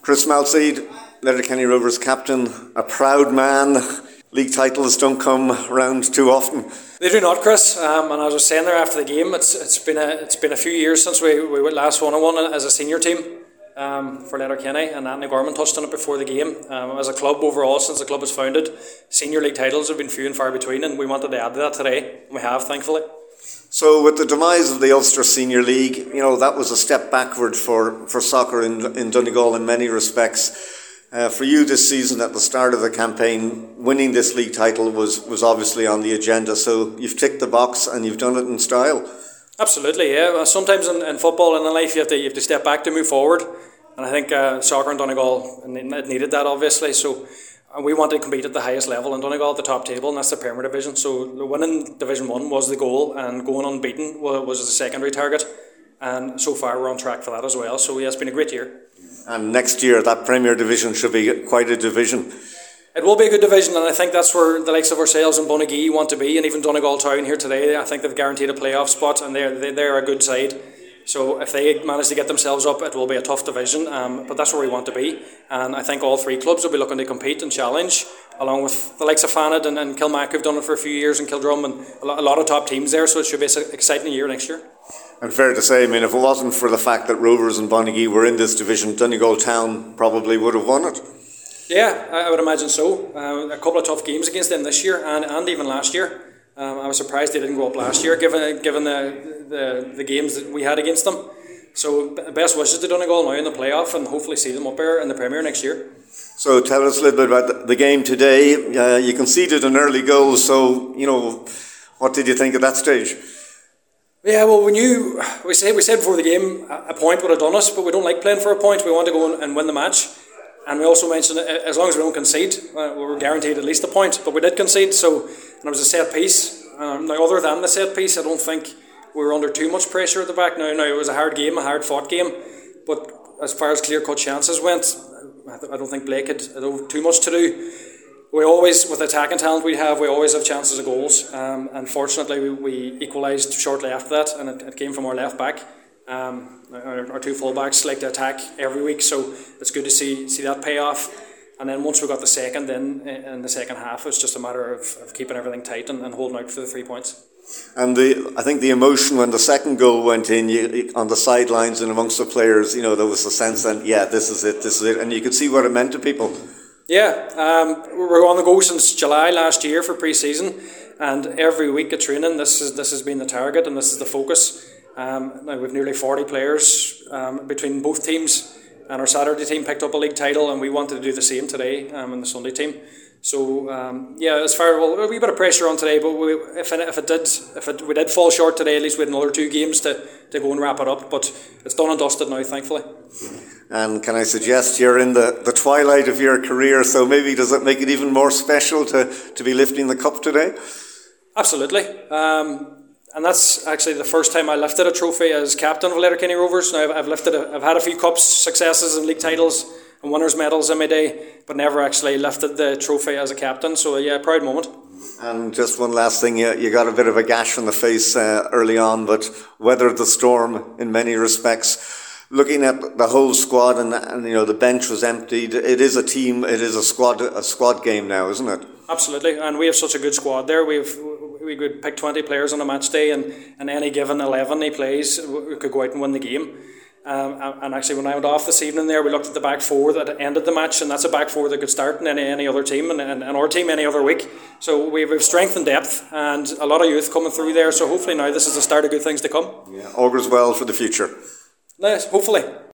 Chris Malseed, Letterkenny Rovers captain, a proud man. League titles don't come round too often. They do not, Chris. And as I was saying there after the game, it's been a few years since we last won as a senior team for Letterkenny, and Anthony Gorman touched on it before the game. As a club overall, since the club was founded, senior league titles have been few and far between, and we wanted to add to that today. We have, thankfully. So with the demise of the Ulster Senior League, that was a step backward for soccer in Donegal in many respects. For you this season, at the start of the campaign, winning this league title was obviously on the agenda. So you've ticked the box and you've done it in style. Absolutely, yeah. Sometimes in football and in life you have to step back to move forward. And I think soccer in Donegal, it needed that obviously. So we wanted to compete at the highest level in Donegal, at the top table, and that's the Premier Division. So winning Division 1 was the goal, and going unbeaten was the secondary target. And so far we're on track for that as well. So yeah, it's been a great year. And next year that Premier Division should be quite a division. It will be a good division, and I think that's where the likes of ourselves and Bunagee want to be, and even Donegal Town here today. I think they've guaranteed a playoff spot, and they're a good side. So if they manage to get themselves up, it will be a tough division, but that's where we want to be. And I think all three clubs will be looking to compete and challenge, along with the likes of Fanad and Kilmac, who've done it for a few years, and Kildrum, and a lot of top teams there. So it should be an exciting year next year. And fair to say, if it wasn't for the fact that Rovers and Bunagee were in this division, Donegal Town probably would have won it. Yeah, I would imagine so. A couple of tough games against them this year and even last year. I was surprised they didn't go up last year, given the games that we had against them. So best wishes to Donegal now in the playoff, and hopefully see them up there in the Premier next year. So tell us a little bit about the game today. You conceded an early goal, so what did you think at that stage? Yeah, well, we said before the game a point would have done us, but we don't like playing for a point. We want to go and win the match. And we also mentioned as long as we don't concede, we're guaranteed at least a point. But we did concede, and it was a set piece. Now, other than the set piece, I don't think we were under too much pressure at the back. Now it was a hard game, a hard fought game. But as far as clear cut chances went, I don't think Blake had too much to do. We always, with the attacking talent we always have chances of goals. Unfortunately, we equalised shortly after that, and it came from our left back. Our two full-backs like to attack every week, so it's good to see that pay off. And then once we got the second in the second half, it was just a matter of keeping everything tight and holding out for the 3 points. And I think the emotion when the second goal went in, on the sidelines and amongst the players, there was a sense that, this is it, and you could see what it meant to people. Yeah, we're on the go since July last year for pre-season, and every week at training this has been the target and this is the focus. Now we've nearly 40 players between both teams, and our Saturday team picked up a league title, and we wanted to do the same today in the Sunday team. So a wee bit of pressure on today, but if we did fall short today, at least we had another 2 games to go and wrap it up. But it's done and dusted now, thankfully. And can I suggest you're in the twilight of your career, so maybe does it make it even more special to be lifting the cup today? Absolutely. And that's actually the first time I lifted a trophy as captain of Letterkenny Rovers. Now I've had a few cups, successes and league titles and winners' medals in my day, but never actually lifted the trophy as a captain. So yeah, proud moment. And just one last thing, you got a bit of a gash on the face early on, but weathered the storm in many respects. Looking at the whole squad and the bench was emptied. It is a team. It is a squad game now, isn't it? Absolutely, and we have such a good squad there. We could pick 20 players on a match day, and any given 11 he plays, we could go out and win the game. And actually, when I went off this evening there, we looked at the back four that ended the match, and that's a back four that could start in any other team, and our team any other week. So we've strength and depth, and a lot of youth coming through there. So hopefully now this is the start of good things to come. Yeah, augurs well for the future. Nice, hopefully.